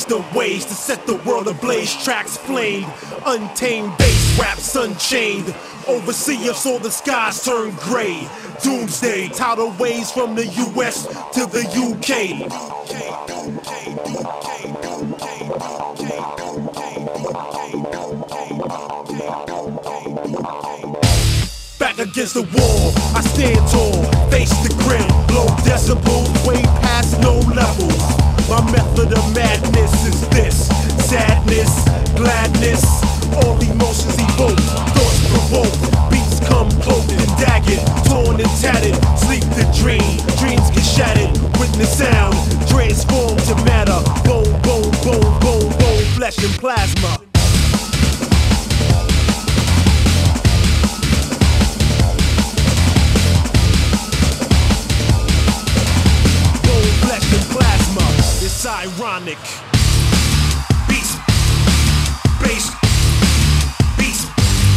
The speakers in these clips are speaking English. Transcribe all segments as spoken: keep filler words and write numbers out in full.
the ways to set the world ablaze. Tracks flamed, untamed bass raps unchained. Overseer saw the skies turn gray. Doomsday, tidal waves from the U S to the U K. Back against the wall, I stand tall, face the grim. Low decibels, way past no levels. My method of madness is this: sadness, gladness, all emotions evoke, thoughts provoke. Beats come cloaked and daggered, torn and tattered. Sleep the dream, dreams get shattered. Witness sound, transform to matter. Bone, bone, bone, bone, bone, flesh and plasma. It's ironic. Beast, bass, beast,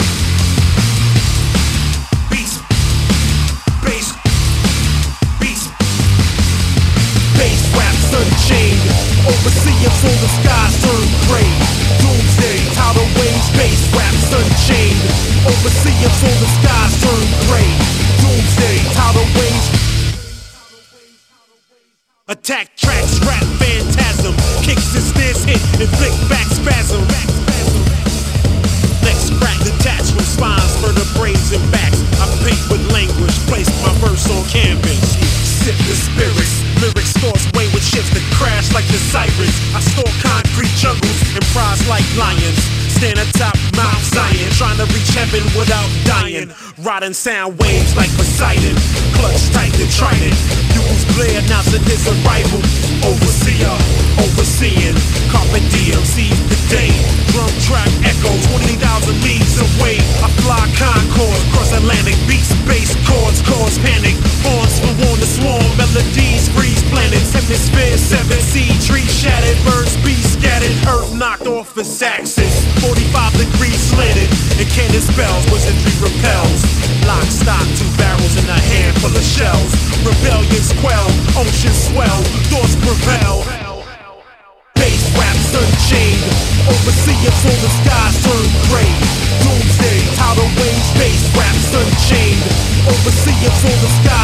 beast, bass, beast. Bass raps unchained. Overseer so the skies turn gray. Doomsday, tidal waves, bass raps unchained. Overseer so the skies turn gray. Doomsday, tidal waves. Attack tracks, rap phantasm. Kicks and snares hit, inflict back spasm. Legs crack, detached from spines, vertebrae and backs. I paint with language, place my verse on canvas. Sip the spirits, lyrics force wayward ships that crash like the sirens. I store concrete jungles and prize like lions. Stand atop Mount Zion, trying to reach heaven without dying. Riding sound waves like Poseidon, clutch tight and trident. Pupils glare, announcing his arrival. Overseer, overseeing, carpe diem, seize the day. Drum track echo, twenty thousand leagues away. I fly Concord, cross Atlantic, beats, bass, chords, cause panic. Horns for warn the swarm, melodies freeze planets. Hemisphere, seven sea, trees shattered, birds, bees scattered. Earth knocked off its axis, forty-five degrees slanted. And cannon spells, wizardry repels. Lock, stock, two barrels and a handful of shells. Rebellions quell, oceans swell, thoughts prevail. Bass raps unchained. Overseer so the skies turn gray. Doomsday, tidal waves, bass raps unchained. Overseer so the skies